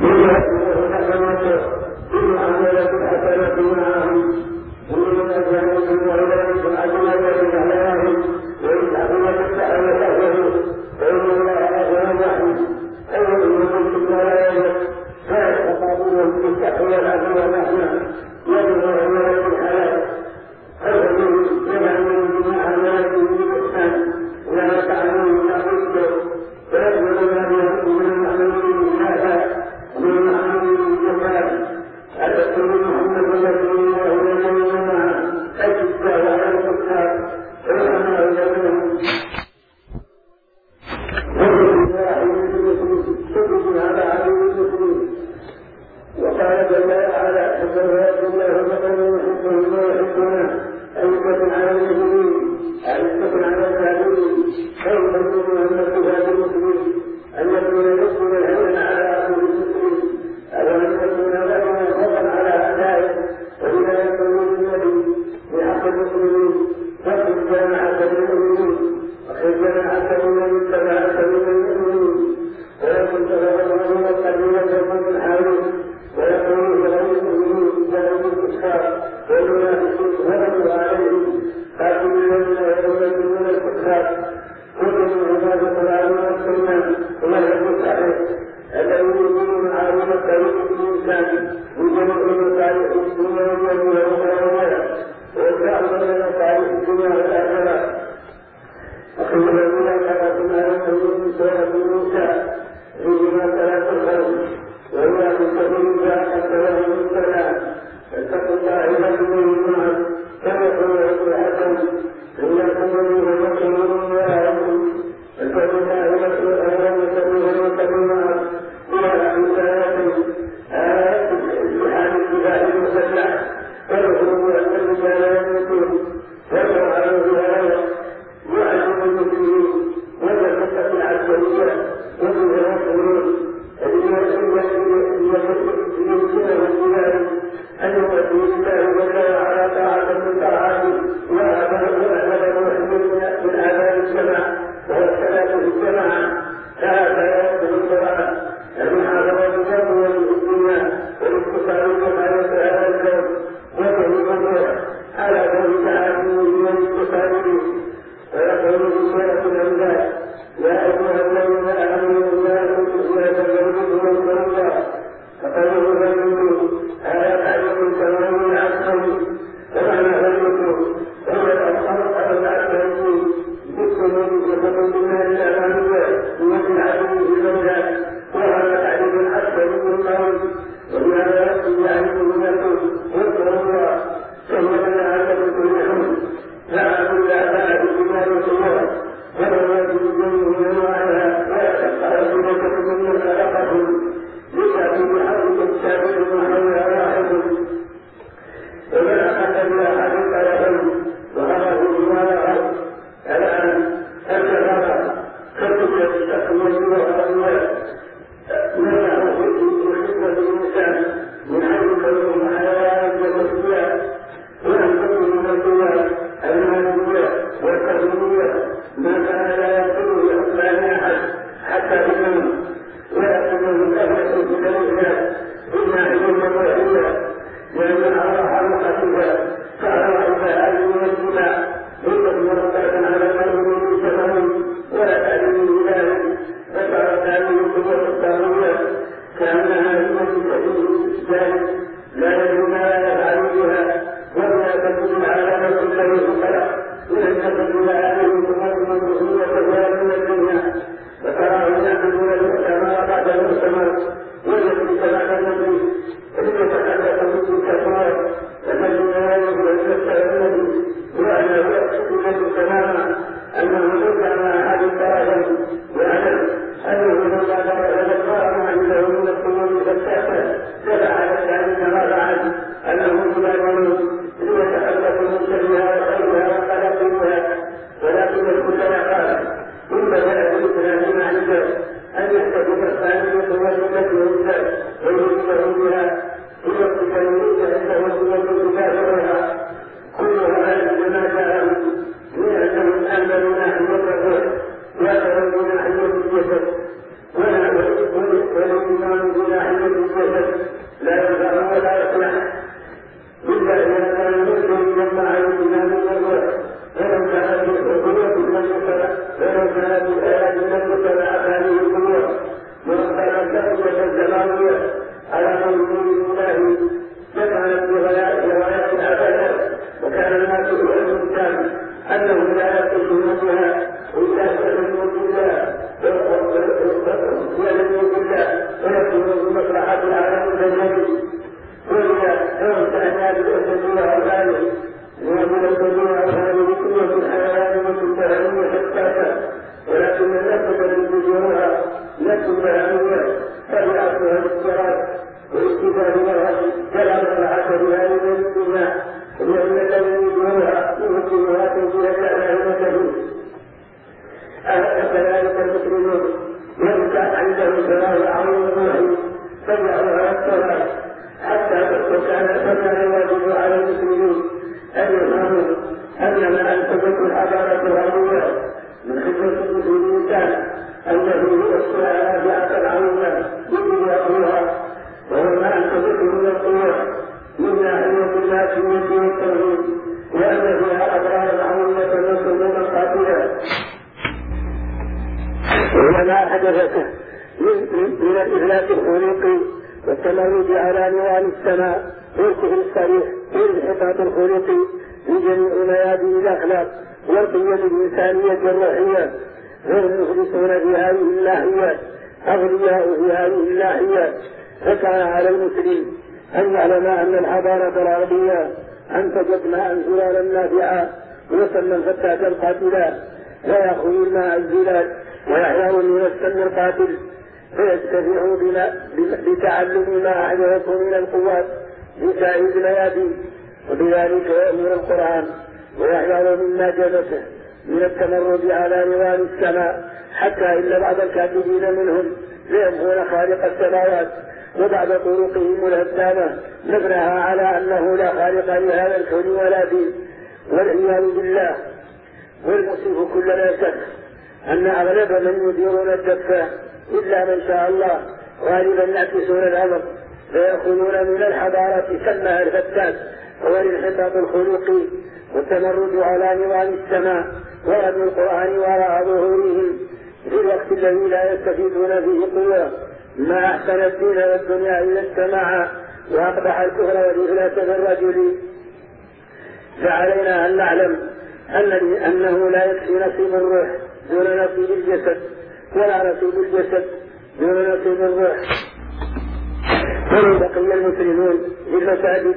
أنه لما ذكر عنده من القلوب فالتأثر دل على ذلك الجسد لا ينفع ولا يصلح إلا إذا كان المسلم يجمع الإيمان والروح، ولو كانت القوة المتبعة هذه القوة مرتبة التقوية الزمانية على موجود الله جمعت بغايات العبادات، وكان الناس يعلم الإسلام أنه لا يقصدون بها إلا سبب الله ويكون بمصلحة العالم البشري، وإذا كانت أعناد الأساسية الغالية ومن الجميع هذه قوة الحيوان والتهانية حساسة، ولكن النفس الذي نفس الأهمية تبعتها الاضطراب واستفادها كلام العشر هذه الدنيا، لأن الذي يجوها يمكنها توجيه الأهمية كذلك المسلمون يبقى عنده سماء عظيم روحي تبعها الصلاة حتى فكان الواجب على المسلمين أن يفهموا أن ما أنتجته الحضارة الغربية من خدمة الإنسان أنه يؤثر على فئة العظيمة يجب يأخذها، وهو ما أنتجته من القوة من ناحية الناسية والتوحيد، وأن فيها أضرارا عظيمة وسموما قاتلة وما حدثته من الإفلاس الخلقي والتمرد على نوال السماء والكفر الصريح والانحطاط الخلقي في جميع ميادين الأخلاق والقيم الإنسانية الروحية، وهم مخلصون في هذه الناحية أغنياء في هذه الناحية. فكان على المسلم أن يعلم أن الحضارة الغربية أنتجت ماء زلالا نافعا وسما فتاة قاتلا لا يأخذ الماء الزلال ويحيون من السم القاتل، فيستفيعوا بتعلم ما أحدثه من القوات بسائر الميادين، وبذلك يأمر القرآن ويحذر مما جلسه من التمرد على نوال السماء، حتى إن بعض الكاتبين منهم ليمحون خالق السماوات وبعض طرقهم الهدامة نبرها على أنه لا خالق لهذا الكون ولا دين، والعياذ بالله. والمصيب كل لا شك أن أغلب من يديرون الدفة إلا من شاء الله غالبا يعكسون الأمر، فيأخذون من الحضارة سمها الفتات هو الانحطاط الخلقي والتمرد على نوال السماء ورد القرآن وراء ظهورهم في الوقت الذي لا يستفيدون فيه قوة ما أحسن الدين والدنيا إذا اجتمعا وأقبح الكفر والإفلاس بالرجل. فعلينا أن نعلم أنه لا يكفي نصيب الروح دون نصيب الجسد، ولا نصيب الجسد دون نصيب الروح. ومن بقي المسلمون في المساجد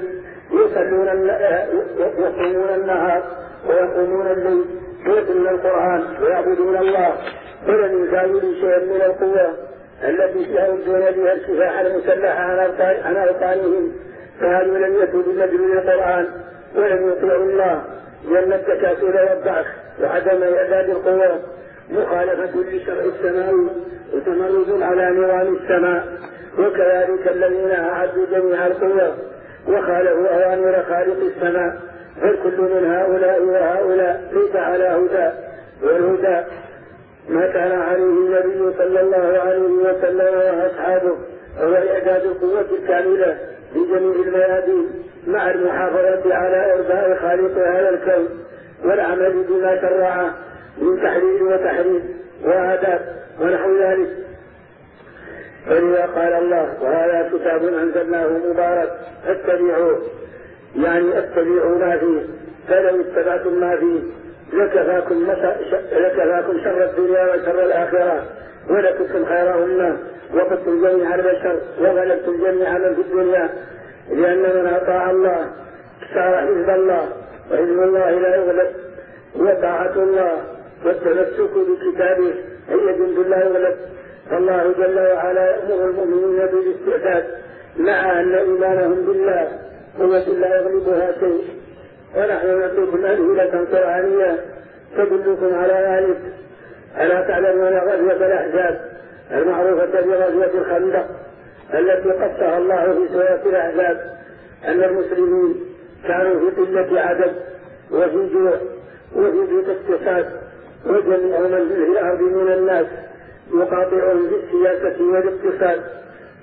يصومون النهار ويقومون الليل ويتلون القرآن ويعبدون الله، ولم يزاولوا شيئا من القوة التي يردون بها السفاح المسلح عن أوطانهم، فهذو لم يكن بمجلول القرآن ولم يطيعوا الله، لأن التكاسل والضعف وعدم إعداد القوة مخالفة للشرع السماوي وتمرد على نظام السماء، وكذلك الذين أعدوا جميع القوة وخالفوا أوامر خالق السماء، فالكل من هؤلاء وهؤلاء ليس على هدى، والهدى ما كان عليه النبي صلى الله عليه وسلم وأصحابه هو إعداد القوة الكاملة في جميع الميادين مع المحافظة على إرضاء خالق هذا الكون والعمل بما شرعه من تحليل وتحريم وآداب ونحو ذلك. فلذا قال الله: وهذا كتاب أنزلناه مبارك فاتبعوه، يعني اتبعوا ما فيه، فلو اتبعتم ما فيه لكفاكم شر الدنيا وشر الآخرة ولكنتم خيرهن وقدتم جميع البشر وغلبتم جميع من في الدنيا، لأن من أطاع الله صار حزب الله وحزب الله لا يغلب، وطاعة الله والتمسك بكتابه هي جند لا يغلب. فالله جل وعلا يأمر المؤمنين بالاستعداد مع أن إيمانهم بالله قوة لا يغلبها شيء. ونحن نعطيكم أمثلة قرآنية تدلكم على ذلك. ألا تعلمون غزوة الأحزاب المعروفة بغزوة الخندق التي قصها الله في سورة الأحزاب أن المسلمين كانوا في قلة عدد وفي جوع وفي ضيق اقتصاد، وجميع من في الأرض من الناس يقاطعهم في السياسة والاقتصاد،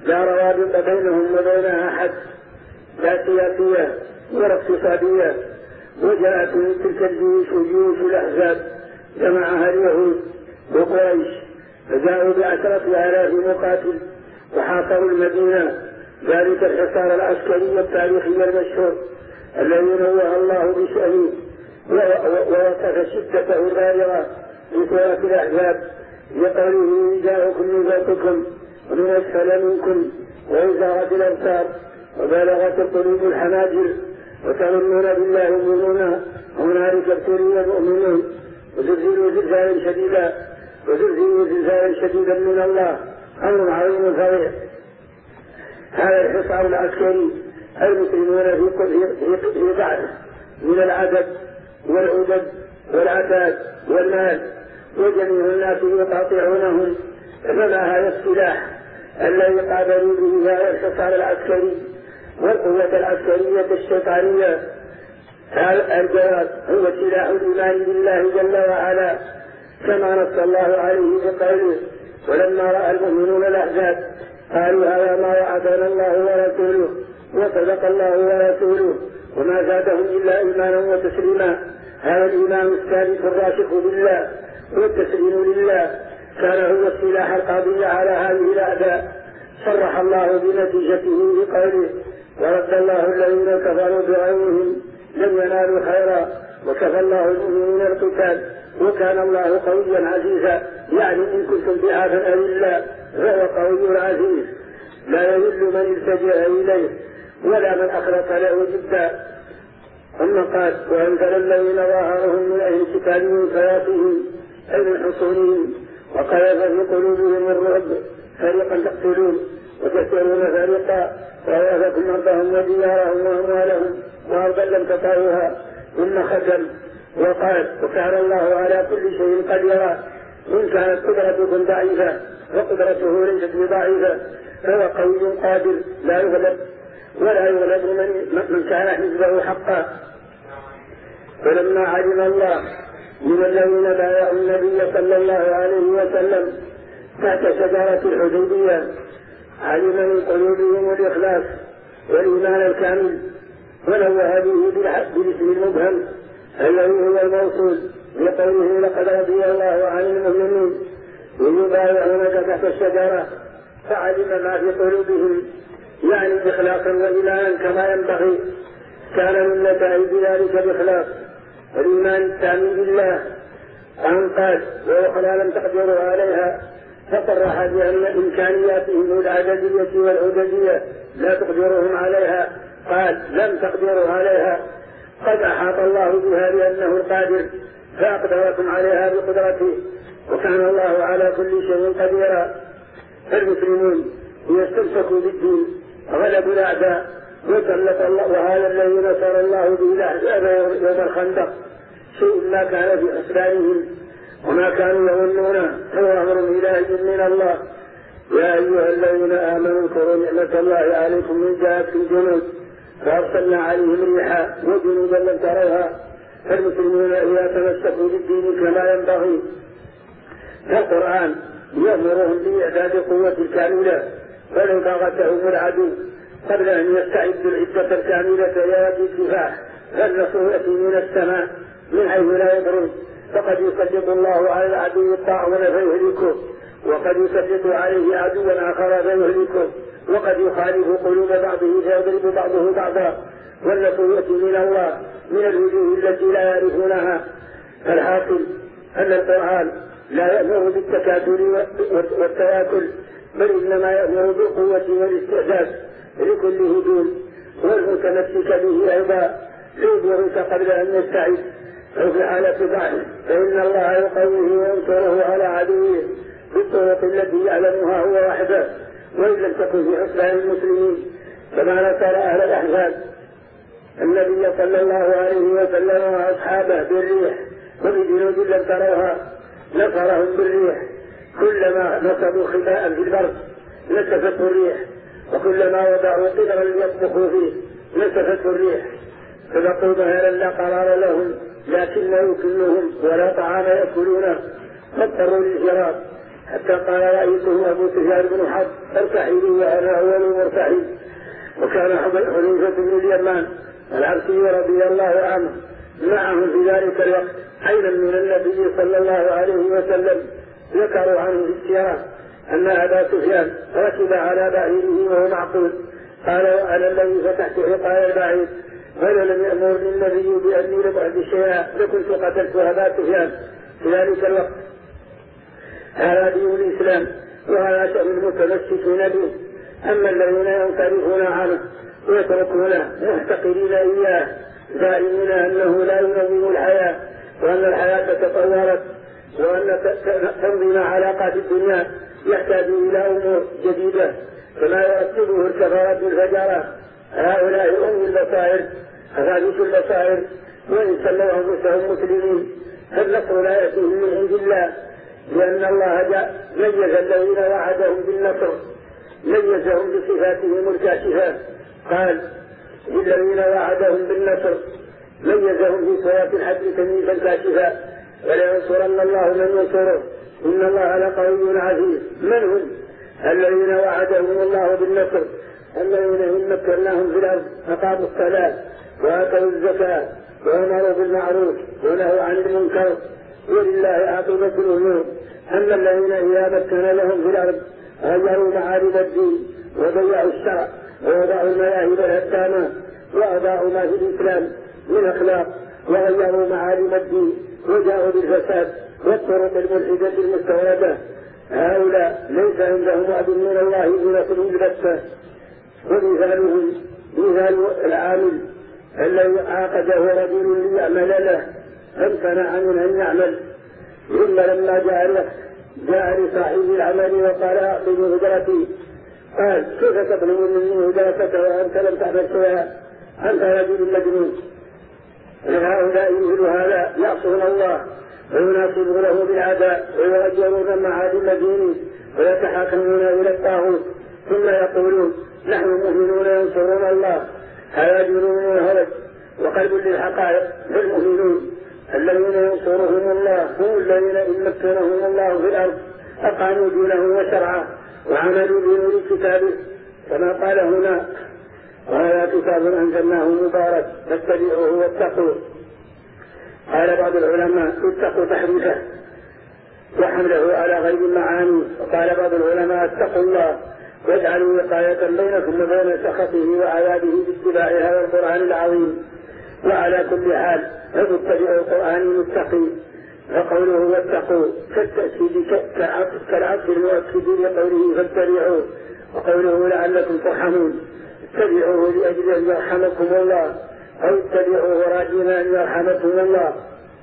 لا روابط بينهم وبين أحد، لا سياسية ولا اقتصادية. وجاءت من تلك الجيوش وجيوش الأحزاب جمعها اليهود وقريش، فجاءوا ب10,000 مقاتل وحاصروا المدينة، ذلك الحصار العسكري التاريخي المشهور الذي نوه الله بشأنه ووصف شدته البالغة في سورة الأحزاب بقوله: جاءكم من فوقكم ومن أسفل منكم وإزاغت الأبصار وبلغت القلوب الحناجر وتظنون بالله الظنونا هنالك ابتلي المؤمنون وزلزلوا زلزالا شديدا من الله أمر عظيم فظيع. هذا الحصار العسكري المسلمون في ضعف من العدد والعدد والعتاد والمال، وجميع الناس يقاطعونهم، فما هذا السلاح الذي قابلوا به هذا الحصار العسكري والقوة العسكرية الشيطانية؟ هذا الجواب هو سلاح الإيمان بالله جل وعلا، كما نص الله عليه بقوله: ولما رأى المؤمنون الأحزاب قالوا هذا ما وعدنا الله ورسوله وصدق الله ورسوله وما زادهم إلا إيمانا وتسليما. هذا الإيمان الثابت الراسخ بالله والتسليم لله كان هو السلاح القاضي على هذه الأعداء. صرح الله بنتيجته بقوله: ورد الله الذين كفروا بغيظهم لم ينالوا خيرا وكفى الله المؤمنين القتال وكان الله قويا عزيزا. يعني إن كنتم ضعافا لله فهو قوي عزيز لا يذل من التجأ إليه ولا من أخلص له جدا. ثم قال: وأنزل الذين ظاهرهم من أهل الكتاب من صياصيهم أي من حصونهم وقذف في قلوبهم الرعب فريقا تقتلون وتسيرون فريقا وأورثكم أرضهم وديارهم وأموالهم وأرضا لم تطئوها. ثم ختم وقال: وكان الله على كل شيء قديرا. إن كانت قدرتكم ضعيفة وقدرته ليست بضعيفة فهو قوي قادر لا يغلب ولا يغلب من كان حزبه حقا. فلما علم الله من الذين بايعوا النبي صلى الله عليه وسلم تحت شجرة الحديبية علم من قلوبهم الإخلاص والإيمان الكامل، ونوه به بالاسم المبهم الذي هو الموصول بقوله: لقد رضي الله عن المؤمنين يبايعونك تحت الشجرة. فعلم ما في قلوبهم، يعني إخلاصا وإيمانا كما ينبغي. كان من نتائج ذلك الإخلاص والإيمان التام بالله أن قال: وأخرى لم تقدروا عليها، فصرح بأن إمكانياتهم العددية والعددية لا تقدرهم عليها. قال: لم تقدروا عليها، قد أحاط الله بها لأنه القادر فأقدركم عليها بقدرته وكان الله على كل شيء قديرا. فالمسلمون يستمسكوا بالدين غلبوا الأعداء وسلط الله، وهذا الذي نصر الله به الأحزاب يوم الخندق شيء ما كان في حسبانهم وما كانوا يظنونه، هو أمر إلهي من الله. يا أيها الذين آمنوا اذكروا نعمة الله عليكم من جاءتكم جنود فأرسلنا عليهم ريحا وجنودا لم تروها. فالمسلمون إذا تمسكوا بالدين كما ينبغي فالقرآن يأمرهم بإعداد قوة الكاملة ولو ضاغتهم العدو قبل أن يستعدوا العدة الكاملة يأتي الكفاح فالنصر يأتي من السماء من حيث لا يدرون. فقد يسلط الله على العدو الطاعون فيهلكه وقد يسلط عليه عدوا آخر فيهلكه وقد يخالف قلوب بعضه فيضرب بعضه بعضا. والنصر يأتي من الله من الوجوه التي لا يعرفونها. فالحاصل أن القرآن لا يأمر بالتكاتل والتواكل بل إنما يأمر بالقوة والاستعداد لكل هجوم والمتمسك به أيضا ليدرك قبل أن يستعد أو في حالة ضعف فإن الله يقويه وينصره على عدوه بالطرق التي يعلمها هو وحده وإن لم تكن في حسبان المسلمين. كما نصر أهل الأحزاب النبي صلى الله عليه وسلم وأصحابه بالريح وبجنود لم تروها نصرهم بالريح. كلما نصبوا خباء في البرد نسفته الريح وكلما وضعوا قدرا يطبخوا فيه نسفته الريح فبقوا مهلا لا قرار لهم لكن لا يكلهم ولا طعام يأكلونه فاضطروا للفرار. حتى قال رئيسه أبو سفيان بن حرب ارتحلي وأنا أول مرتحل. وكان حذيفة بن اليمان العبسي رضي الله عنه معهم في ذلك الوقت عينا من النبي صلى الله عليه وسلم. ذكروا عنه في السيرة أن أبا سفيان ركب على بعيره وهو معقول. قال وأنا الذي فتحت حقال البعير ولم يأمرني النبي بأني لبعد شيئا لكنت قتلت أبا سفيان في ذلك الوقت. هذا دين الإسلام وهذا شأن المتمسكين به. أما الذين ينصرفون عنه ويتركونه محتقرين إياه زائمين أنه لا ينظم الحياة وأن الحياة تطورت وأن تنظيم علاقات الدنيا يحتاج إلى أمور جديدة كما يرتبه الكفرة الفجرة. هؤلاء هم البصائر أفاديس البصائر وإن سلوا أنفسهم مسلمين فالنصر لا يأتيه من عند الله لأن الله ميز الذين وعدهم بالنصر ميزهم بصفاتهم الكاشفة. قال الذين وعدهم بالنصر ميزهم في سورة الحج تمييزا كاشفا ولينصرن الله من ينصره إن الله لقوي عزيز. من هم الذين وعدهم الله بالنصر؟ الذين إن مكناهم في الأرض أقاموا الصلاة وآتوا الزكاة وأمروا بالمعروف ونهوا عن المنكر ولله عاقبة الأمور. أما الذين إذا مكن لهم في الأرض غيروا معالم الدين وضيعوا الشرع ووضعوا المذاهب الهدامة وأضاعوا ما في الإسلام من أخلاق وغيروا معالم الدين وجاءوا بالفساد والطرق الملحدة المستوردة. هؤلاء ليس عندهم وعد من الله بنصر البتة. ومثالهم مثال العامل الذي عاقده رجل ليعمل له فامتنع من أن يعمل ثم لما جاء لصاحب العمل وقال أعطني هدرتي قال كيف تطلب مني هدرتك وأنت لم تعمل شيئا أنت رجل مجنون. هؤلاء مثل هذا يعصون الله ويناصبون له بالعداء ويغيرون معالم الدين ويتحاكمون إلى الطاغوت ثم يقولون نحن مؤمنون ينصرون الله. هذا جنون وهرج وقلب للحقائق. فالمؤمنون الذين ينصرهم الله هم الذين إن مكنهم الله في الأرض أقاموا دينه وشرعه وعملوا بنور كتابه كما قال هنا وهذا كتاب أنزلناه مبارك فاتبعوه واتقوا. قال بعض العلماء اتقوا تحريفه وحمله على غير المعاني. وقال بعض العلماء اتقوا الله واجعلوا وقاية بينكم وبين سخطه وعذابه باتباع هذا القرآن العظيم. وعلى كل حال فاتبعوا القرآن المتقي. فقوله واتقوا كالتأكيد كالعطف المؤكد لقوله فاتبعوا وقوله لعلكم ترحمون. اتبعوه لأجل أن يرحمكم الله أو اتبعوه راجين أن يرحمكم الله.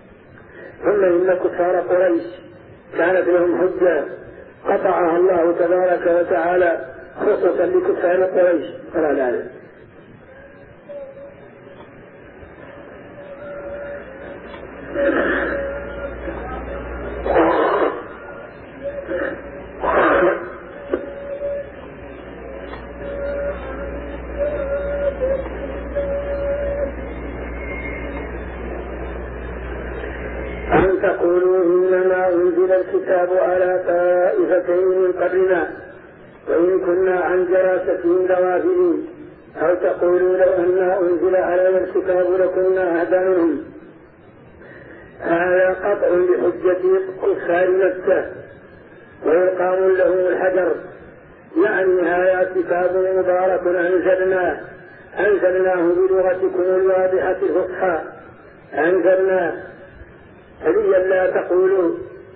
ثم إن كفار قريش كانت لهم حجة قطعها الله تبارك وتعالى خصوصا لكفار قريش. فلا ذلك أن تقولوا إنما أنزل الكتاب على طائفتين من قبلنا وإن كنا عن دراستهم لغافلين أو تقولوا لو أن أنزل علينا الكتاب لكنا أهدى منهم. هذا قطع بحجة كفار مكة وإلقام لهم الحجر يعني هذا كتاب مبارك أنزلناه بلغتكم الواضحة الفصحى أنزلناه هذه لا تقولوا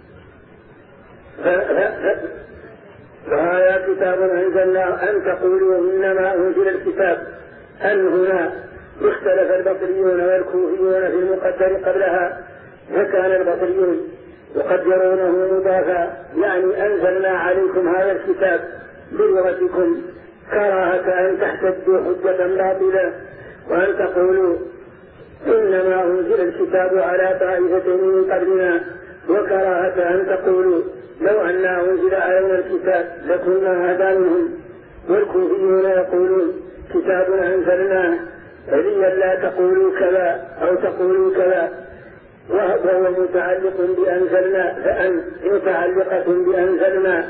فهذا كتاب أنزلناه أن تقولوا إنما أنزل الكتاب. أن هنا اختلف البصريون والكوفيون في المقدر قبلها فكان البصريون يقدرونه مضافا يعني أنزلنا عليكم هذا الكتاب بلغتكم كراهة أن تحتجوا حجة باطلة وأن تقولوا إنما أنزل الكتاب على طائفتين من قبلنا وكراهة أن تقولوا لو أن أنزل علينا الكتاب لكنا أهدى منهم. والكوفيون يقولون كتاب أنزلناه فلي لا تقولوا كذا أو تقولوا كذا وهو متعلقة بأنزلنا.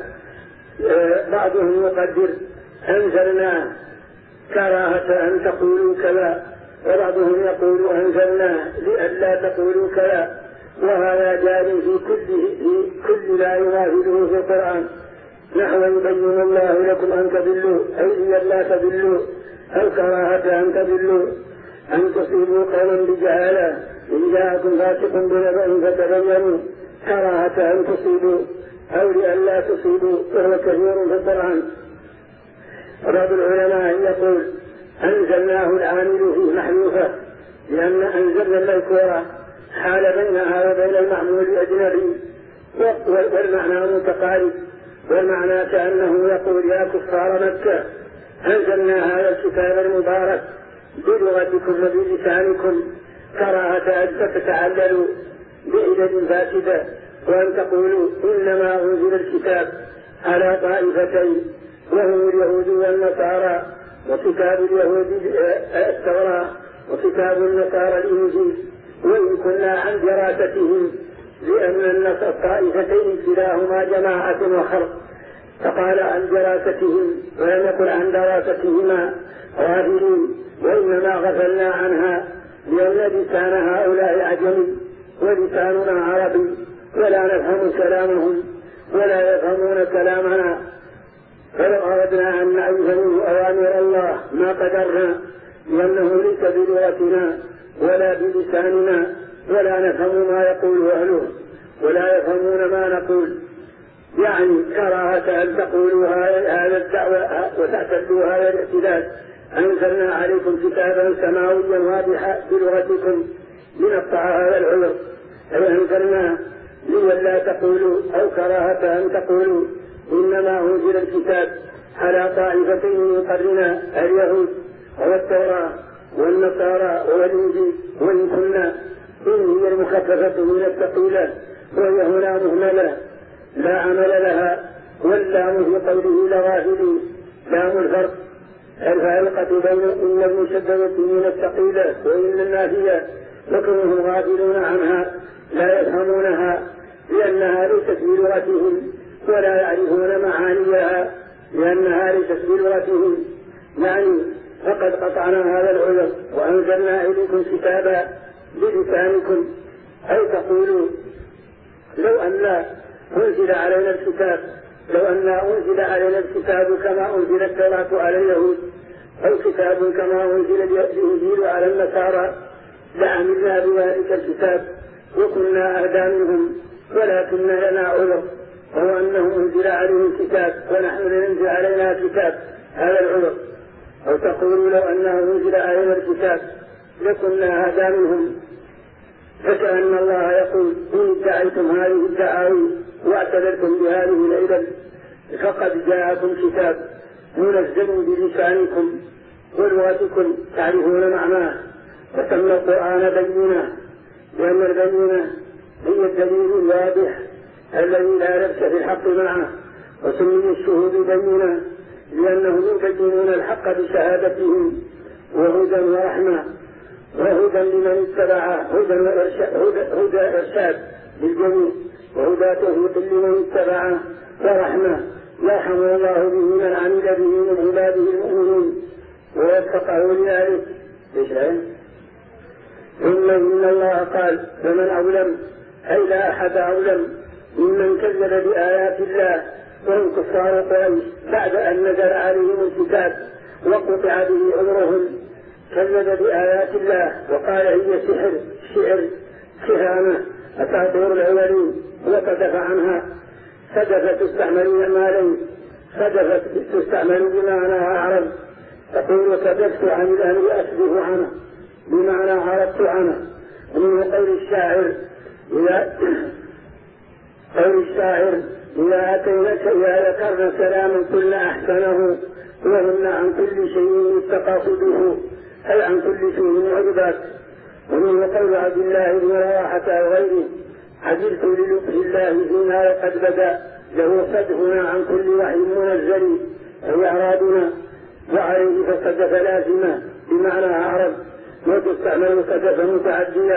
بعضهم يقدر أنزلنا كراهة أن تقولوا كذا، وبعضهم يقول أنزلنا لئلا تقولوا كذا، وهذا جاري في كل لا يماثله في القرآن، نحو يبين الله لكم أن تضلوا أي لئلا تضلوا، أو كراهة أن تضلوا، أن تصيبوا قوما بجهالة إن جاءكم فاسق بنبأ فتبينوا، كراهة أن تصيبوا أو لئلا تصيبوا، وهو كثير في القرآن. بعض العلماء يقول أنزلناه العامل فيه محذوفة، لأن أنزلنا المذكورة حال بينها وبين المعمول أجنبي، والمعنى متقارب، والمعنى كأنه يقول يا كفار مكة أنزلنا هذا الكتاب المبارك بلغتكم وبلسانكم، كراهة أن تتعللوا بعدد فاسدة، وأن تقولوا إنما أنزل الكتاب على طائفتين، وهم اليهود والنصارى، وكتاب اليهود التوراة وكتاب النصارى الإنجيل، وإن كنا عن دراستهم، لأن الطائفتين كلاهما جماعة وخلق، فقال عن دراستهم ولم يقل عن دراستهما غافلين، وإنما غفلنا عنها لأن لسان هؤلاء عجمي ولساننا عربي، ولا نفهم كلامهم ولا يفهمون كلامنا، فلو أردنا أن نعرف منه أوامر الله ما قدرنا، لأنه ليس بلغتنا ولا بلساننا، ولا نفهم ما يقول أهله ولا يفهمون ما نقول، يعني كراهة أن تقولوا هذا الدعوة وتعتدوا هذا الاعتداد. أنزلنا عليكم كتابا سماويا واضحا بلغتكم لنقطع هذا العذر، أي أنزلنا لئلا تقولوا أو كراهة أن تقولوا إنما أنزل الكتاب على طائفتين من قرننا اليهود والتوراة والنصارى والإنجيل، وإن كنا إن هي المخففة من الثقيلة، وهي هنا مهملة لا عمل لها، واللام في قوله لغافل لام الفرق الفارقة بين إن المشددة من الثقيلة وإن النافية، وكونهم غافلون عنها لا يفهمونها لأنها ليست بلغتهم ولا يعرفون معانيها لأنها ليست بلغتهم، يعني فقد قطعنا هذا العذر وأنزلنا إليكم كتابا بلسانكم، أي تقولوا لو أن أنزل علينا الكتاب كما أنزل التوراة على اليهود، أو كتاب كما أنزل الإنجيل على النصارى، لعملنا بذلك الكتاب وكنا أهدى منهم، ولكن لنا عذر وهو أنه أنزل عليهم كتاب ونحن ننزل علينا كتاب، هذا العذر. أو تقولوا لو أنه أنزل علينا الكتاب لكنا أهدى منهم، فكأن الله يقول إن ادعيتم هذه الدعاوي واعتذرتم بهذه العلل فقد جاءكم كتاب منزل بلسانكم ولغتكم تعرفون معناه، وسمى القرآن بينة، لأن البينة هي الدليل الواضح الذي لا لبس في الحق معه، وسمي الشهود بينة لأنهم يبينون الحق بشهادتهم، وهدى ورحمة، وهدى لمن اتبعه، هدى إرشاد للجميع، وهدى توفيق لمن اتبعه، ورحمة يرحم الله به من عمل به من عباده المؤمنين ووفقه لذلك. ثم إن الله قال فمن أظلم، أي لا أحد أظلم ممن كذب بآيات الله وهم كفار قريش بعد أن نزل عليهم الكتاب وقطع به عمرهم، كذب بآيات الله وقال هي شعر كهانة أساطير الأولين وكتف عنها، صدفت تستعمل مالين، صدفت تستعمل بمعنى أعرض، تقول كتبت عن الأهل أسبه عنه بمعنى عرضت عنه، ومن قول الشاعر إذا أتيناك إذا ذكرنا سلاما كنا أحسنه، وهن عن كل شيء التقاصده، أي عن كل شيء عجبات. ومن قول عبد الله بن رواحة وغيره عجلت للطف الله فيما قد بدا له صدفنا عن كل وحي منزل أي أعرابنا، وعليه فصدف لازمة بمعنى أعرب، وتستعمل صدف متعدية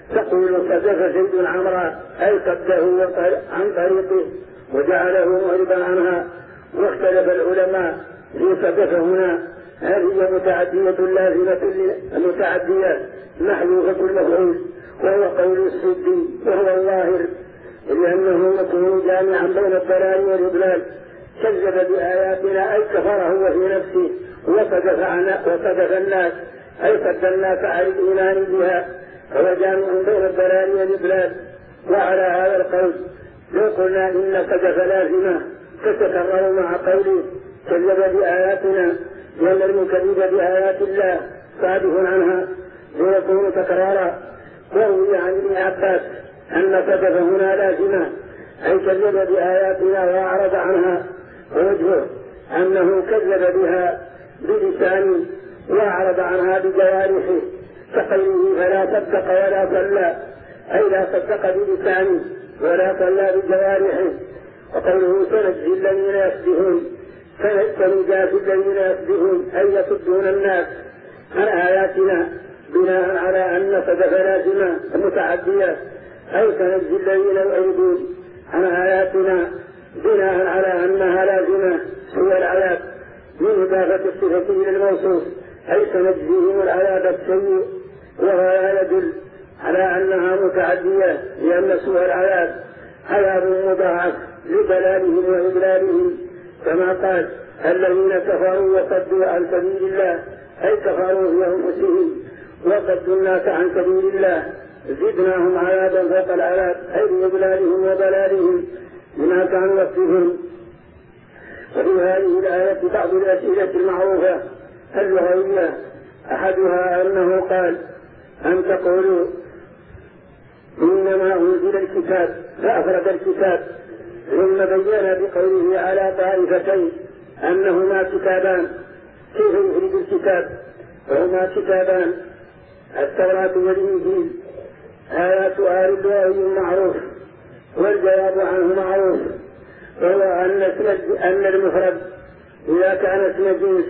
تقول قذف زيد عمرا أي قده عن طريقه وجعله معرضا عنها. واختلف العلماء في قذف هنا هل هي متعدية لازمة المتعدية محذوفة المفعول، وهو قول السدي وهو الظاهر، لأنه يكون جامعا بين الضلال والإضلال. كذب بآياتنا أي كفر هو في نفسه وقذف الناس أي صد الناس عن الإيمان بها، فهو جامع بين الضلال والإضلال. وعلى هذا القول لو قلنا إن قذف لازمة تتكرر مع قوله كذب بآياتنا، لأن المكذب بآيات الله صادف عنها ويكون تكرارا. وروي عن ابن عباس أن قذف هنا لازمة أي كذب بآياتنا وأعرض عنها، ووجهه أنه كذب بها بلسانه وأعرض عنها بجوارحه، كقوله فلا صدق ولا صلى أي لا صدق بلسانه ولا صلى بجوارحه. وقوله سنجزي الذين يصدقون سنجازي الذين يصدقون أي يصدون الناس عن آياتنا بناء على أن قذف لازمة متعدية أي سنجزي الذين يعرضون عن آياتنا بناء على أنها لازمة هي العذاب من إضافة الصفة إلى الموصوف أي سنجزيهم العذاب السيء، وهذا يدل على أنها متعدية لأن سوء العذاب عذاب مضاعف لضلالهم وإضلالهم، كما قال الذين كفروا وصدوا عن سبيل الله أي كفروا في أنفسهم وصدوا الناس عن سبيل الله زدناهم عذابا فوق العذاب أي بإضلالهم وضلالهم بما كانوا يكسبون. وفي هذه الآية بعض الأسئلة المعروفة اللغوية، أحدها أنه قال أن تقولوا إنما أنزل الكتاب فأفرد الكتاب، ثم بين بقوله على طائفتين أنهما كتابان. كيف يفرد الكتاب؟ وهما كتابان التوراة والإنجيل. هذا سؤال لغوي معروف والجواب عنه معروف، وهو أن المفرد إذا كان اسم جنس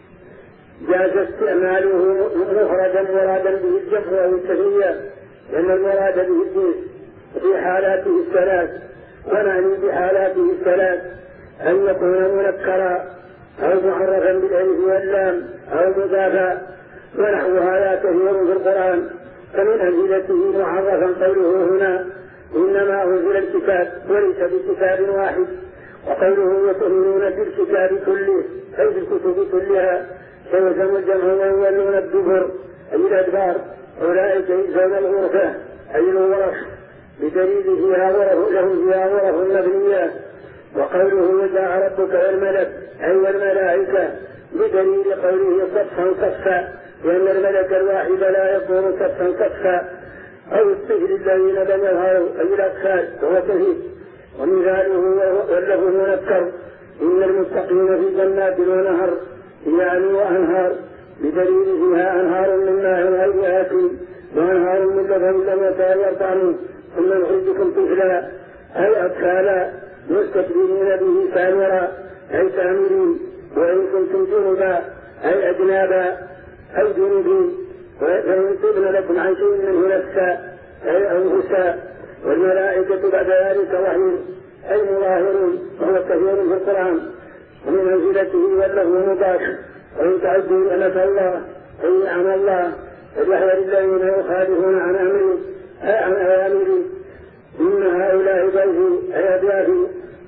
جاز استعماله مفردا مرادا به الجمع أو التثنية، لأن المراد به الجنس في حالاته الثلاث، ونعني بحالاته الثلاث أن يكون منكرا أو معرفا بالألف واللام أو مضافا، ونحو هذا كثير في القرآن. فمن أمثلته معرفا قوله هنا إنما أنزل الكتاب وليس بكتاب واحد، وقوله يؤمنون بالكتاب كله أي بالكتب كلها، فيلزم الجمع ويولون الدبر أي الأدبار، أولئك يجزون الغرفة أي الغرف بدليل فيها غرف لهم فيها غرف مبنية. وقوله وجاء ربك والملك أي والملائكة بدليل قوله صفا صفا، لأن الملك الواحد لا يكون صفا صفا، أو الطفل الذين لم يظهروا أي الأطفال وهو كثير. ومثاله واللفظ منكر إن المتقين في جنات ونهر يعني وأنهار بدليل فيها أنهار من ماء غير آسن وأنهار من لبن لم يتغير طعمه ثم نخرجكم طفلا أي أطفالا مستكبرين به سامرا أي سامرين، وإن كنتم جنبا أي أجنابا أي جنبين، فإن تبن لكم عن شيء منه نفسا أي أنفسا. والملائكة بعد ذلك ظهير أي مظاهرون وهو كثير في القرآن. ومن منزلته واللفظ مضاف، وإن تعدوا نعمة الله أي نعم الله فليحذر الذين يخالفون عن أمره أي عن أوامره إن هؤلاء ضيفي أي أضيافي.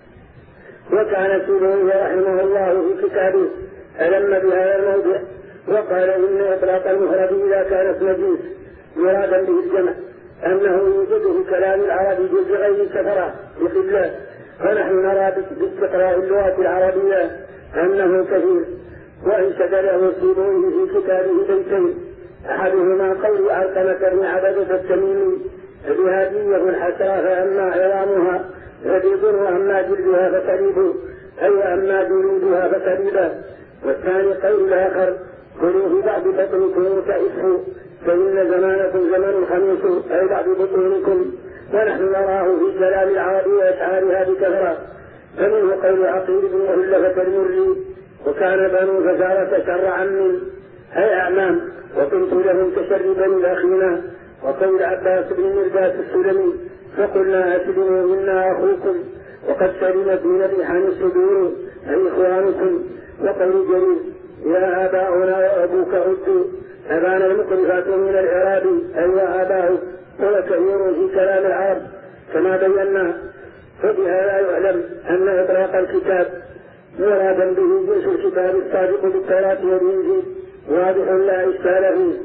وكان سيبويه رحمه الله في كتابه ألم بهذا الموضع وقال إن إطلاق المفرد إذا كان اسم جنس مرادا به الجمع أنه يوجد في كلام العرب جزء غير كثرة بقلة، فنحن نرى باستقراء اللغة العربية أنه كثير. وأنشد له سيبويه في كتابه بيتين، أحدهما قول علقمة بن عبدة التميمي الوهابية الحسرة فأما عظامها فبيض وأما جلدها فقريب أي أما جلودها فقريبة. والثاني قول الآخر كلوا في بعض بطنكم تئسوا فإن زمانكم زمن خميس أي بعض بطونكم، ونحن نراه في كلام العرب وأشعارها بكثرة. فمنه قول عقيل بن مهلفة المري وكان بنو فزارة شر عم أي أعمام وكنت لهم كشر بني أخينا وقول عباس بن مرداس السلمي فقلنا أسلموا منا أخوكم وقد سلمت من ريحان الصدور أي إخوانكم. وقول جرير يا آباؤنا وأبوك عدوا أبانا المقرفات من الإعراب أي وآباه وكثير في كلام العرب كما بينا. فبهذا يعلم أن إطلاق الكتاب مرادا به جنس الكتاب الصادق بالتوراة والإنجيل واضح لا إشكال فيه.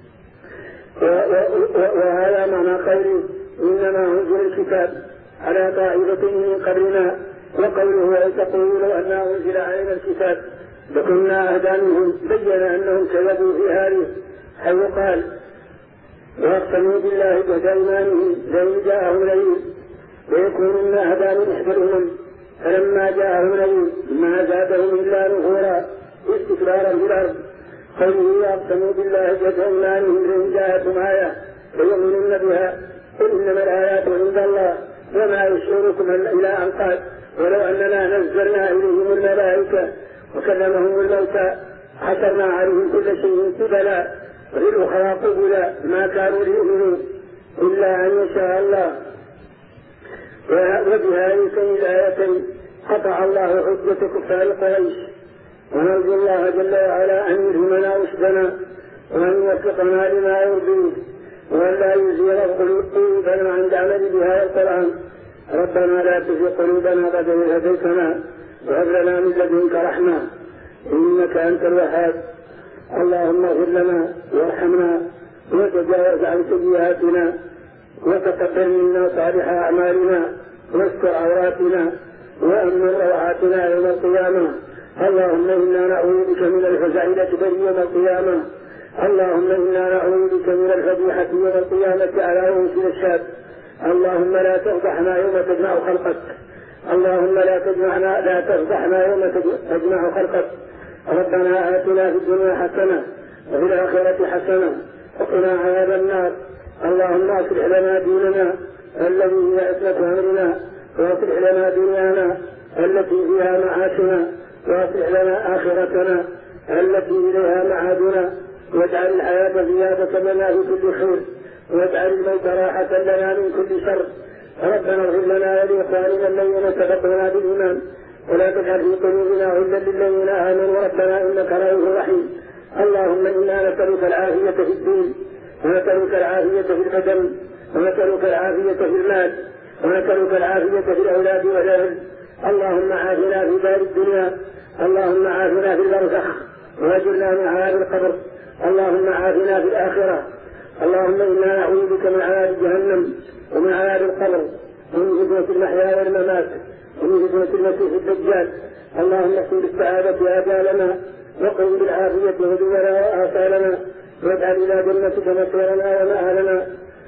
وهذا معنى قوله إنما أنزل الكتاب على طائفة من قبلنا، وقوله ولو تقولوا لو أن أنزل علينا الكتاب لكنا أهدى منهم بين أنهم كذبوا في هذه حيث قال وأقسموا بالله جهد أيمانهم لئن جاءهم نذير ليكونن أهدى من إحدى الأمم فلما جاءهم نذير ما زادهم إلا نفورا استكبارا في الأرض. قوله وأقسموا بالله جهد أيمانهم لئن جاءتهم آية ليؤمنن بها قل إنما الآيات عند الله وما يشعركم إلى أن قال ولو أننا نزلنا إليهم الملائكة وكلمهم الموتى حسرنا عليهم كل شيء قبلا وفي الأخرى قبلا ما كانوا ليؤمنوا إلا أن يشاء الله. وبهذه الآيتين قطع الله حجة كفار قريش، ونرجو الله جل وعلا أن يلهمنا رشدنا وأن يوفقنا لما يرضيه وأن لا يزيغ قلوبنا عند عمل بهذا القرآن. ربنا لا تزغ قلوبنا بعد إذ هديتنا وهب لنا من لدنك رحمة إنك أنت الوهاب. اللهم اغفر لنا وارحمنا وتجاوز عن سيئاتنا وتقبل منا صالح أعمالنا واستر عوراتنا وأمن روعاتنا يوم القيامة. اللهم إنا نعوذ بك من الفزع الأكبر يوم القيامة. اللهم إنا نعوذ بك من الفضيحة يوم القيامة على رؤوس الأشهاد. اللهم لا تفضحنا يوم تجمع خلقك. اللهم لا تفضحنا يوم تجمع خلقك. ربنا آتنا في الدنيا حسنة وفي الآخرة حسنة وقنا عذاب النار. اللهم أصلح لنا ديننا الذي هي عصمة أمرنا واصلح لنا دنيانا التي فيها معاشنا واصلح لنا آخرتنا التي إليها معادنا واجعل الحياة زيادة لنا في كل خير واجعل الموت راحة لنا من كل شر. ربنا اغفر لنا ولإخواننا الذين سبقونا بالإيمان ولا تجعل في قلوبنا غلا للذين آمنوا ربنا إنك رؤوف رحيم. اللهم إنا نسألك العافية في الدين ونسألك العافية في البدن ونسألك العافية في المال ونسألك العافية في الأولاد والأهل. اللهم عافنا في دار الدنيا، اللهم عافنا في البرزخ واجرنا من عذاب القبر، اللهم عافنا في الآخرة. اللهم إنا نعوذ بك من عذاب جهنم ومن عذاب القبر ومن فتنة المحيا والممات ومن فتنة المسيح الدجال. اللهم اغفر بالسعادة آجالنا وقل بالعافية هدونا وآثالنا واجعل إلى جنتك مصيرنا ومآلنا.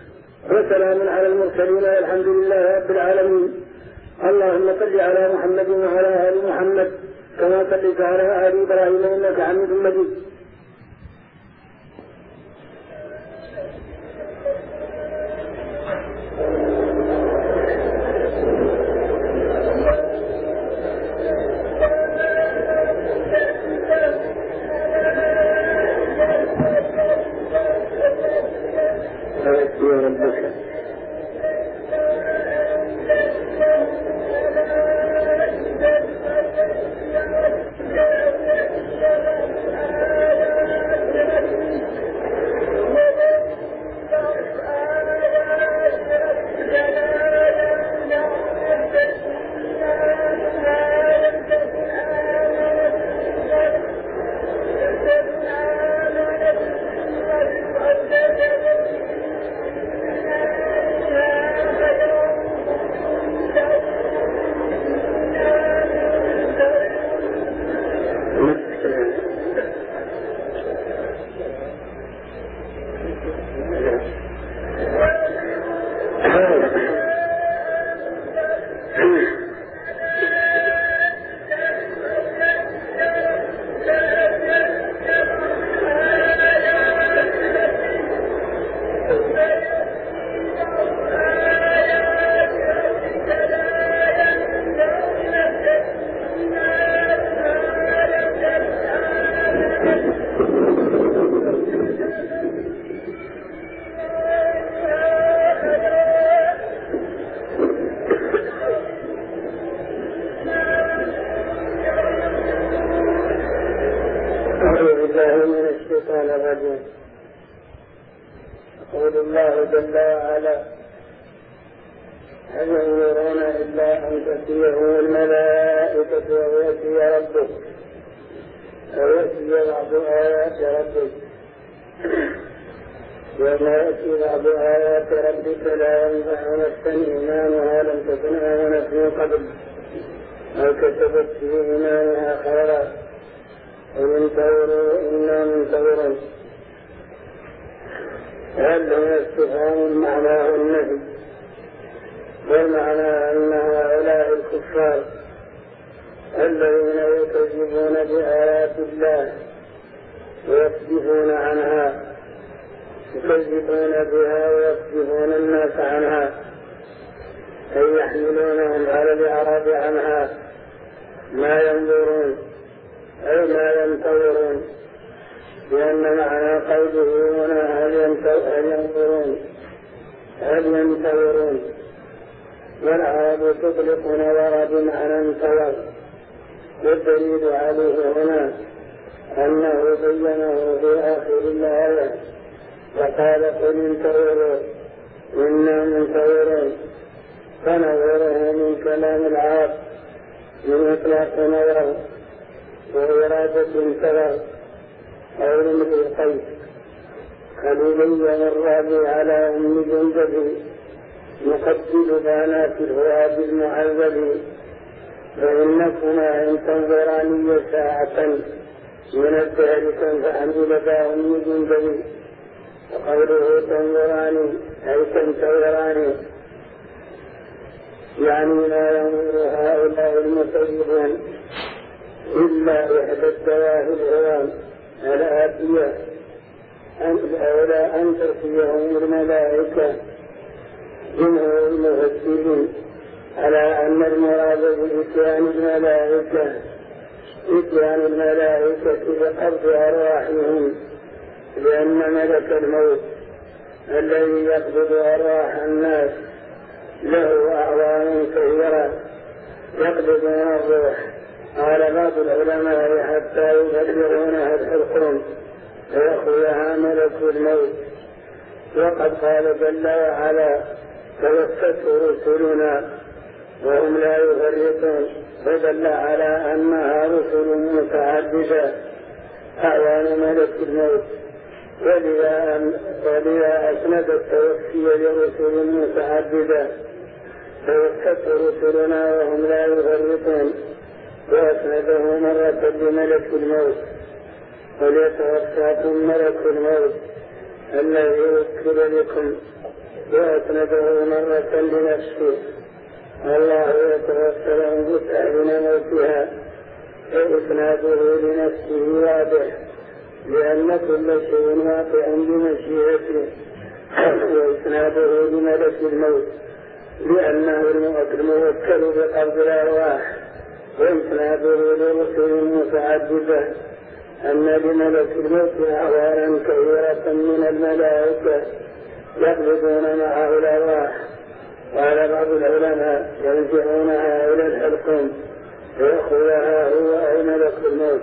وسلام على المرسلين والحمد لله رب العالمين. اللهم صل على محمد وعلى آل محمد كما صليت على آل إبراهيم إنك حميد مجيد. بالله من الشيطان الرجيم. يقول الله جل وعلا: هل ينظرون إلا أن تأتيهم الملائكة أو يأتي ربك أو يأتي بعض آيات ربك يوم يأتي بعض آيات ربك لا ينفع نفسا إيمانها لم تكن آمنت من قبل أو كسبت في إيمانها خيرا قل انتظروا إنا منتظرون. هل هو استفهام معناه النفي، والمعنى أن هؤلاء الكفار الذين يكذبون بآيات الله ويصدفون عنها، يكذبون بها ويصدفون الناس عنها، أي يحملونهم على الإعراض عنها، ما ينظرون أي ما ينتظرون، لأن معنى قوله هنا هل ينتظرون والعرب تطلق نظر بمعنى انتظر، والدليل عليه هنا أنه بينه في آخر الآية وقال: قل انتظروا إنا منتظرون. فنظره من كلام العرب من إطلاق نظر وإرادة انتظر أو امرئ القيس خليلي الرابي على أم جندب يقبل بنات الفؤاد المعذب، فإنكما إن تنظراني ساعة من الدهر تنفعن لدى أم جندب. وقوله تنظراني أي تنتظراني، يعني لا ينظر هؤلاء المكذبون إلا إحدى الدواهي العظام الآتية أن تأتيهم الملائكة. جمهور المفسرين على أن المراد بإتيان الملائكة بقبض أرواحهم، لأن ملك الموت الذي يقبض أرواح الناس له أعوان كثيرة يقبضون الروح. قال بعض العلماء: حتى يبلغونها الحلقوم فيأخذها ملك الموت. وقد قال جل وعلا: توفته رسلنا وهم لا يفرطون، فدل على أنها رسل متعددة أعوان ملك الموت، ولذا أسند التوفي لرسل متعددة. توفته رسلنا وهم لا يفرطون، وأسنده مرة لملك الموت. وليتوفاكم ملك الموت الذي وكل بكم، وأسنده مرة لنفسه. الله يتوفى الأنفس حين موتها، فإسناده لنفسه واضح، لأن كل شيء واقع بمشيئته. وإسناده لملك الموت لأنه الموكل بقبض الأرواح. وإسناده لرسل متعددة أن لملك الموت أعوانا كثيرة من الملائكة يقبضون معه الأرواح. قال بعض العلماء: يرجعونها إلى الحلقوم ويأخذها هو أي ملك الموت.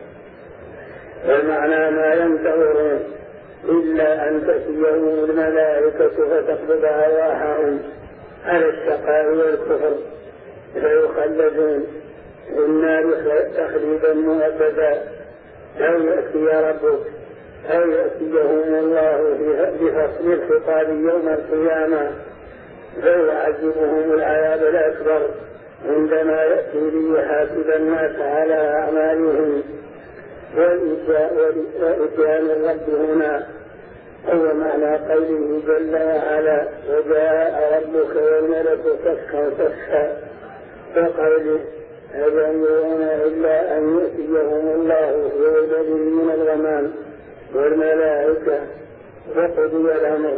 والمعنى ما ينتظرون إلا أن تأتيهم الملائكة فتقبض أرواحهم على الشقاء والكفر فيخلدون في النار تخليدا مؤبدا، أو يأتي ربك أو يأتيهم الله بفصل الخطاب يوم القيامة فيعذبهم العذاب الأكبر عندما يأتي ليحاسب الناس على أعمالهم. وإتيان الرب هنا هو معنى قوله جل وعلا: وجاء ربك والملك صفا صفا، وقوله: هل ينظرون إلا أن يأتيهم الله في ظلل من الغمام والملائكة وقضي الأمر.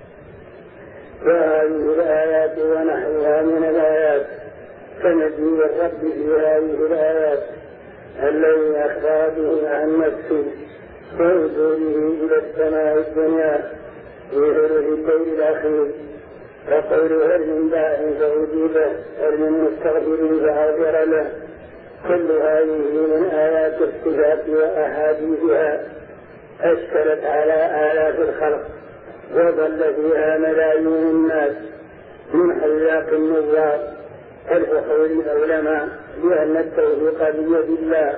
وهذه الآيات ونحوها من الآيات كمجيء الرب في هذه الآيات الذي أخبر به عن نفسه ونزوله إلى السماء الدنيا في ثلث الليل الأخير، وقوله: هل من داع فأجيبه، هل من مستغفر فغفر له. كل هذه من آيات الصفات وأحاديثها أشكلت على آلاف الخلق وظل فيها ملايين الناس من حلاق النظار الفخور العلماء لأن التوفيق بيد الله.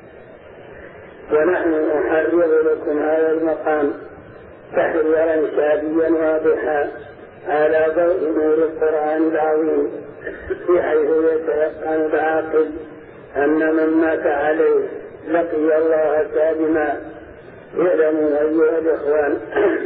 ونحن نحرر لكم هذا المقام تحريرا شافيا واضحا على ضوء نور القرآن العظيم، بحيث يتيقن العاقل أن من مات عليه لقي الله سالما. اعلموا أيها الإخوان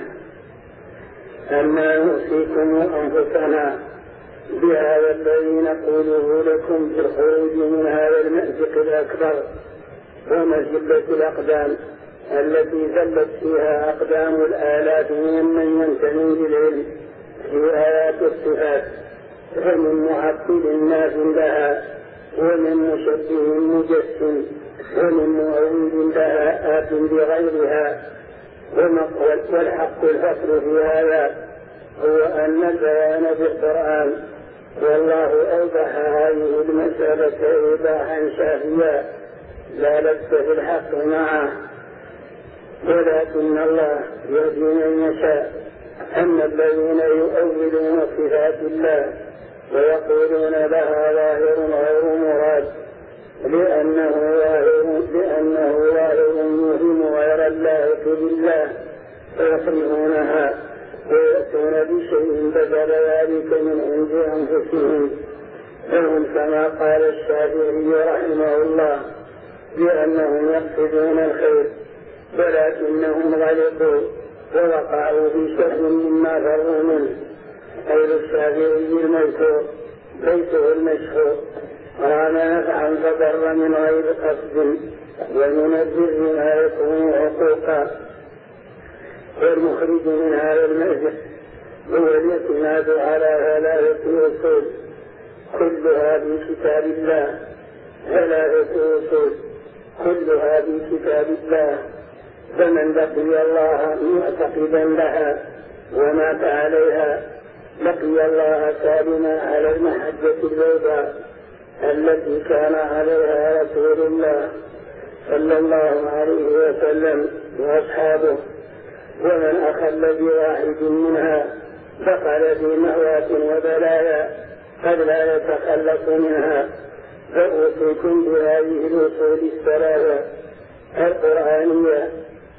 أننا نوصيكم أنفسنا بهذا الذي نقوله لكم بالخروج من هذا المأزق الأكبر ومزبة الأقدام التي زلت فيها أقدام الآلاف من ينتمي للعلم في آيات الصفات، ومن معطل الناس لها ومن مشبه مجسم ومن مؤول لها آت بغيرها. والحق الفصل في هذا هو أن البيان بالقرآن، والله أوضح هذه المسألة إيضاحا شافيا لا لبس في الحق معه، ولكن الله يهدي من يشاء. أما الذين يؤولون صفات الله ويقولون لها ظاهر غير مراد لأنه ظاهر يوهم غير اللائق بالله فيصرفونها ويأتون بشيء بدل ذلك من عند أنفسهم، فهم كما قال الشافعي رحمه الله بأنهم يقصدون الخير ولكنهم غلطوا ووقعوا في شر مما فروا منه. قول الشافعي المذكور بيته المشهور رام نفعا فضر من غير قصد ومن البر ما يكون عقوقا. والمخرج من هذا المأزق هو الاعتماد على ثلاثة أصول كلها في كتاب الله، ثلاثة أصول كلها في كتاب الله. فمن لقي الله معتقدا لها ومات عليها لقي الله سالما على المحجة البيضاء التي كان عليها رسول الله صلى الله عليه وسلم وأصحابه. ومن أخل بواحد منها دخل في مهوات وبلايا قد لا يتخلص منها. فأوصيكم بهذه الأصول الثلاثة القرآنية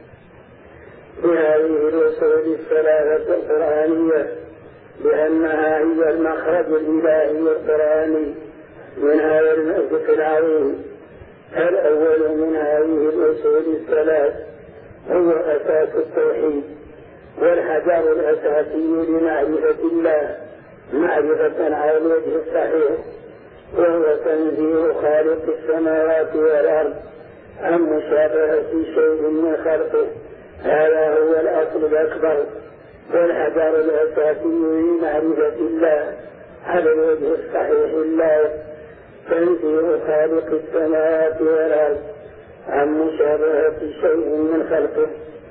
لأنها هي المخرج الإلهي القرآني من هذا المأزق العظيم. الأول من هذه الأصول الثلاث هو أساس التوحيد، والحجر الأساسي لمعرفة الله معرفة على الوجه الصحيح، وهو تنزيه خالق السماوات والأرض عن مشابهة شيء من خلقه. هذا هو الأصل الأكبر. والحجر الأساسي لمعرفة الله على الوجه الصحيح الله تنزيه خالق السماوات والأرض عن مشابهة شيء من خلقه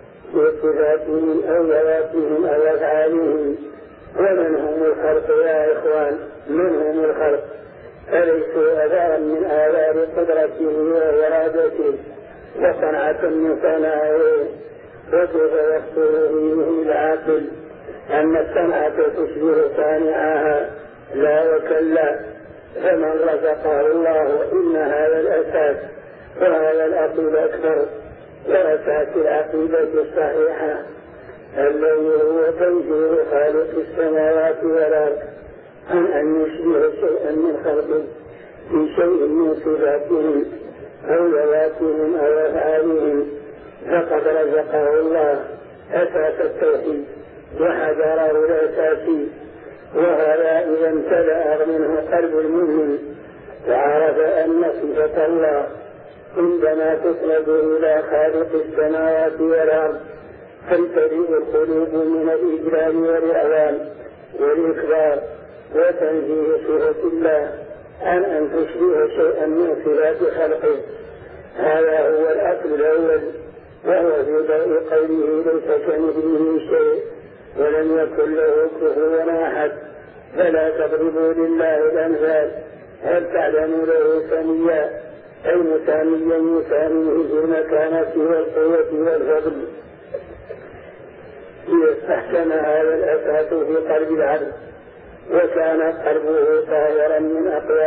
بصفاتهم أو ذواتهم أو أفعالهم. ومن هم الخلق يا إخوان؟ من هم الخلق؟ أليسوا أثارا من آثار قدرته وإرادته وصنعة من صنائعه؟ وكيف يخطر به العاقل أن الصنعة تشبه صانعها؟ لا وكلا. فمن رزقه الله إن هذا الأساس وهذا الأصل الأكبر وأساس العقيدة الصحيحة الذي هو تنزيه خالق السماوات والأرض عن أن يشبه شيئا من خلقه في شيء من صفاتهم أو ذواتهم أو أفعالهم، فقد رزقه الله أساس التوحيد وحجره الأساسي. وهذا إذا امتلأ منه قلب المؤمن وعرف أن صفة الله عندما تسند إلى خالق السماوات والأرض تمتلئ القلوب من الإجلال والإعلام والإكبار وتنزيه صفة الله عن أن تشبه شيئا من صفات خلقه. هذا هو الأصل الأول، وهو في ضوء قوله ليس كمثله شيء ولم يكن له كفوا أحد. فلا تضربوا لله الأمثال، هل تعلموا له سميا أي مساميا يساميه في المكانة والقوة والفضل ليستحكم هذا الأساس في قلب العبد، وكان قلبه طاهرا من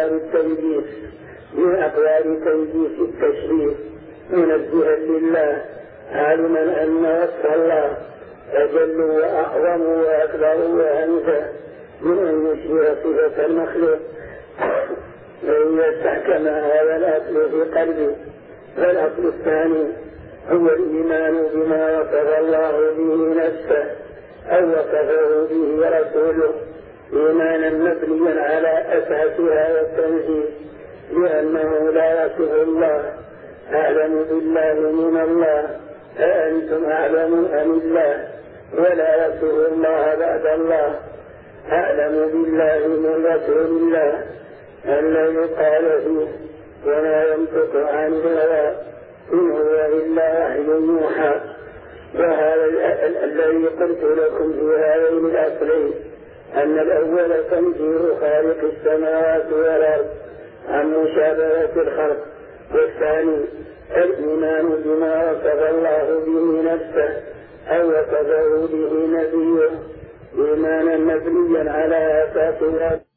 أقوال تنجيس التشريف، منزها لله، عالما أن وصف الله أجل وأعظم وأكبر وأنفع من أن يشبه صفة المخلوق. وإذا استحكم هذا الأصل في قلبه. فالأصل الثاني هو الإيمان بما وصف الله به نفسه أو وصفه به رسوله، إيمانا مبنيا على أساسها والتنزيل، لأنه لا يصف الله أعلم بالله من الله، أأنتم أعلم أم الله، ولا يصف الله بعد الله أعلم بالله من رسول الله الذي قال فيه وما ينطق عن الهوى إن هو إلا وحي يوحى. وهذا الذي قلت لكم في هذين الأصلين أن الأول تنزيه خالق السماوات والأرض عن مشابهة الخلق، والثاني الإيمان بما وصف الله به نفسه أو وصفه به نبيه، إيمانا مبنيا على أساس